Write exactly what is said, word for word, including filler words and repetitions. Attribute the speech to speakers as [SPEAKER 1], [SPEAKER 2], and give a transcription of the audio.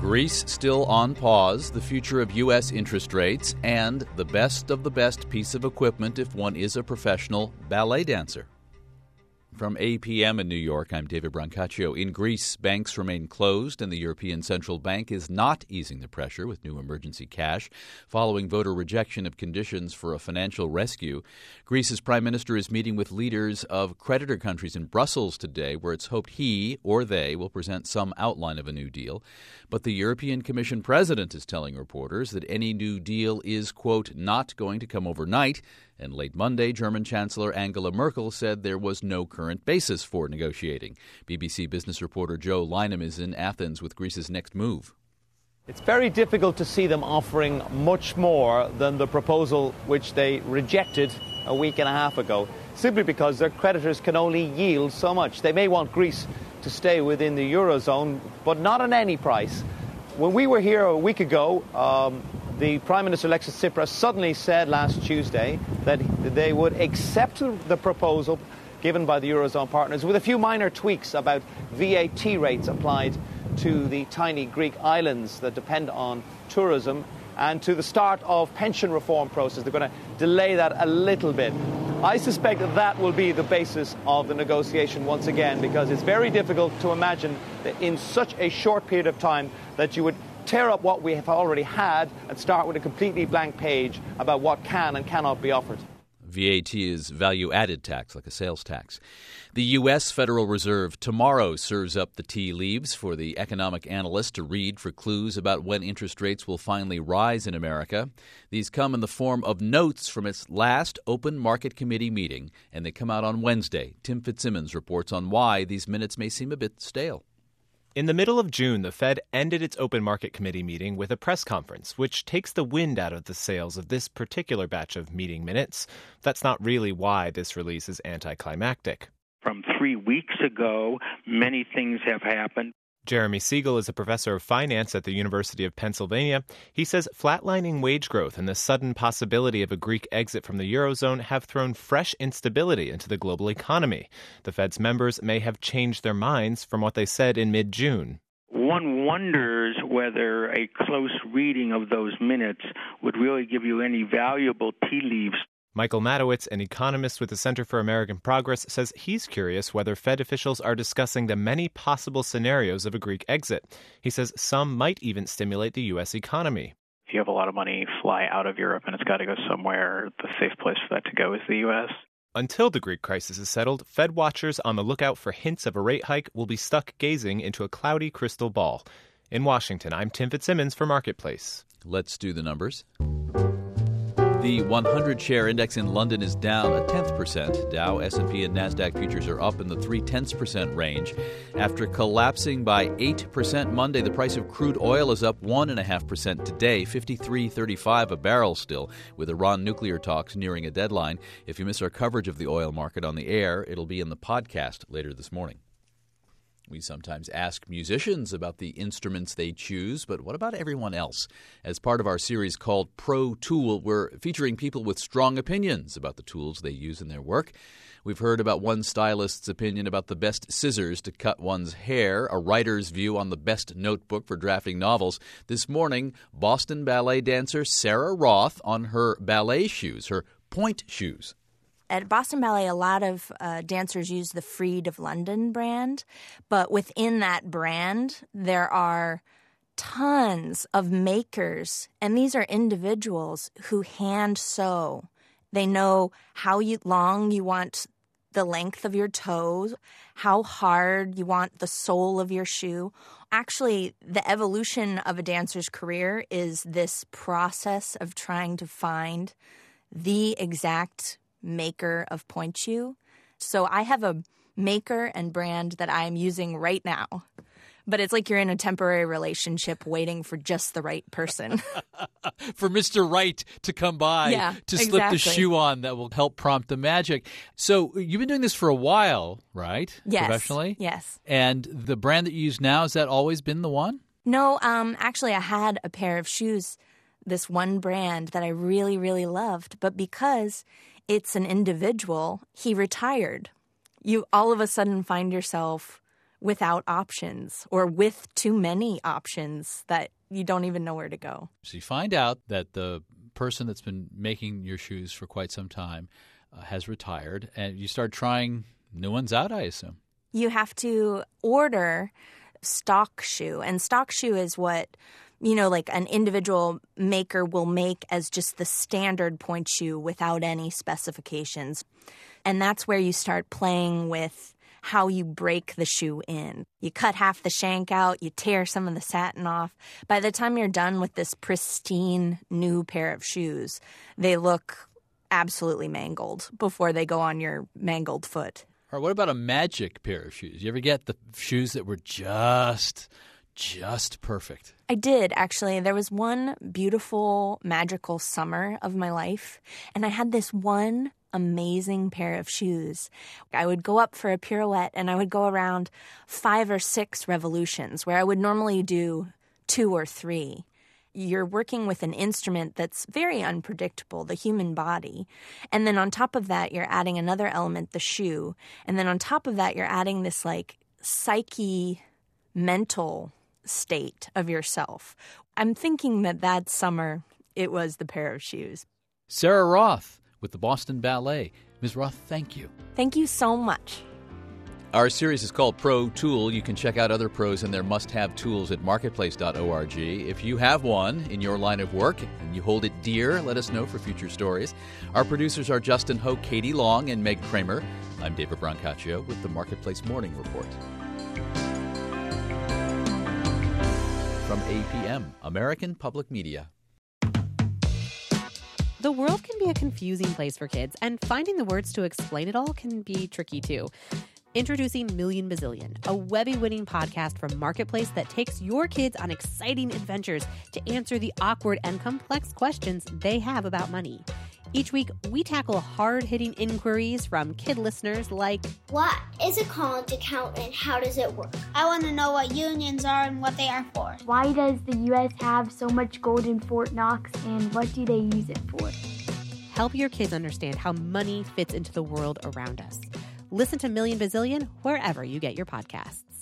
[SPEAKER 1] Greece still on pause, the future of U S interest rates, and the best of the best piece of equipment if one is a professional ballet dancer. From A P M in New York, I'm David Brancaccio. In Greece, banks remain closed, and the European Central Bank is not easing the pressure with new emergency cash following voter rejection of conditions for a financial rescue. Greece's prime minister is meeting with leaders of creditor countries in Brussels today, where it's hoped he or they will present some outline of a new deal. But the European Commission president is telling reporters that any new deal is, quote, not going to come overnight. And late Monday, German Chancellor Angela Merkel said there was no current basis for negotiating. B B C business reporter Joe Lynham is in Athens with Greece's next move.
[SPEAKER 2] It's very difficult to see them offering much more than the proposal which they rejected a week and a half ago, simply because their creditors can only yield so much. They may want Greece to stay within the Eurozone, but not at any price. When we were here a week ago, um, the Prime Minister Alexis Tsipras suddenly said last Tuesday that they would accept the proposal given by the Eurozone partners with a few minor tweaks about V A T rates applied to the tiny Greek islands that depend on tourism and to the start of pension reform process. They're going to delay that a little bit. I suspect that that will be the basis of the negotiation once again, because it's very difficult to imagine that in such a short period of time that you would tear up what we have already had and start with a completely blank page about what can and cannot be offered.
[SPEAKER 1] V A T is value-added tax, like a sales tax. The U S. Federal Reserve tomorrow serves up the tea leaves for the economic analyst to read for clues about when interest rates will finally rise in America. These come in the form of notes from its last open market committee meeting, and they come out on Wednesday. Tim Fitzsimmons reports on why these minutes may seem a bit stale.
[SPEAKER 3] In the middle of June, the Fed ended its open market committee meeting with a press conference, which takes the wind out of the sails of this particular batch of meeting minutes. That's not really why this release is anticlimactic.
[SPEAKER 4] From three weeks ago, many things have happened.
[SPEAKER 3] Jeremy Siegel is a professor of finance at the University of Pennsylvania. He says flatlining wage growth and the sudden possibility of a Greek exit from the Eurozone have thrown fresh instability into the global economy. The Fed's members may have changed their minds from what they said in mid-June.
[SPEAKER 4] One wonders whether a close reading of those minutes would really give you any valuable tea leaves.
[SPEAKER 3] Michael Matowitz, an economist with the Center for American Progress, says he's curious whether Fed officials are discussing the many possible scenarios of a Greek exit. He says some might even stimulate the U S economy.
[SPEAKER 5] If you have a lot of money fly out of Europe and it's got to go somewhere, the safe place for that to go is the U S.
[SPEAKER 3] Until the Greek crisis is settled, Fed watchers on the lookout for hints of a rate hike will be stuck gazing into a cloudy crystal ball. In Washington, I'm Tim Fitzsimmons for Marketplace.
[SPEAKER 1] Let's do the numbers. The one hundred share index in London is down a tenth percent. Dow, S and P, and NASDAQ futures are up in the three-tenths percent range. After collapsing by eight percent Monday, the price of crude oil is up one point five percent today, fifty-three thirty-five a barrel still, with Iran nuclear talks nearing a deadline. If you miss our coverage of the oil market on the air, it'll be in the podcast later this morning. We sometimes ask musicians about the instruments they choose, but what about everyone else? As part of our series called Pro Tool, we're featuring people with strong opinions about the tools they use in their work. We've heard about one stylist's opinion about the best scissors to cut one's hair, a writer's view on the best notebook for drafting novels. This morning, Boston ballet dancer Sarah Roth on her ballet shoes, her pointe shoes.
[SPEAKER 6] At Boston Ballet, a lot of uh, dancers use the Fried of London brand, but within that brand, there are tons of makers, and these are individuals who hand sew. They know how you, long you want the length of your toes, how hard you want the sole of your shoe. Actually, the evolution of a dancer's career is this process of trying to find the exact maker of pointe shoe. So I have a maker and brand that I'm using right now. But it's like you're in a temporary relationship waiting for just the right person.
[SPEAKER 1] For Mister Right to come by
[SPEAKER 6] yeah,
[SPEAKER 1] to slip
[SPEAKER 6] exactly.
[SPEAKER 1] the shoe on that will help prompt the magic. So you've been doing this for a while, right?
[SPEAKER 6] Yes.
[SPEAKER 1] Professionally?
[SPEAKER 6] Yes.
[SPEAKER 1] And the brand that you use now, has that always been the one?
[SPEAKER 6] No, um, actually I had a pair of shoes, this one brand that I really, really loved. But because it's an individual, he retired. You all of a sudden find yourself without options or with too many options that you don't even know where to go.
[SPEAKER 1] So you find out that the person that's been making your shoes for quite some time uh, has retired, and you start trying new ones out, I assume.
[SPEAKER 6] You have to order stock shoe, and stock shoe is what, you know, like an individual maker will make as just the standard point shoe without any specifications. And that's where you start playing with how you break the shoe in. You cut half the shank out, you tear some of the satin off. By the time you're done with this pristine new pair of shoes, they look absolutely mangled before they go on your mangled foot.
[SPEAKER 1] Or what about a magic pair of shoes? You ever get the shoes that were just, just perfect?
[SPEAKER 6] I did, actually. There was one beautiful, magical summer of my life, and I had this one amazing pair of shoes. I would go up for a pirouette, and I would go around five or six revolutions, where I would normally do two or three. You're working with an instrument that's very unpredictable, the human body. And then on top of that, you're adding another element, the shoe. And then on top of that, you're adding this like psyche, mental state of yourself. I'm thinking that that summer, it was the pair of shoes.
[SPEAKER 1] Sarah Roth with the Boston Ballet. Miz Roth, thank you.
[SPEAKER 6] Thank you so much.
[SPEAKER 1] Our series is called Pro Tool. You can check out other pros and their must-have tools at marketplace dot org. If you have one in your line of work and you hold it dear, let us know for future stories. Our producers are Justin Ho, Katie Long, and Meg Kramer. I'm David Brancaccio with the Marketplace Morning Report. From A P M, American Public Media.
[SPEAKER 7] The world can be a confusing place for kids, and finding the words to explain it all can be tricky too. Introducing Million Bazillion, a Webby-winning podcast from Marketplace that takes your kids on exciting adventures to answer the awkward and complex questions they have about money. Each week, we tackle hard-hitting inquiries from kid listeners like,
[SPEAKER 8] what is a college account and how does it work? I want to know what unions are and what they are for.
[SPEAKER 9] Why does the U S have so much gold in Fort Knox, and what do they use it for?
[SPEAKER 7] Help your kids understand how money fits into the world around us. Listen to Million Bazillion wherever you get your podcasts.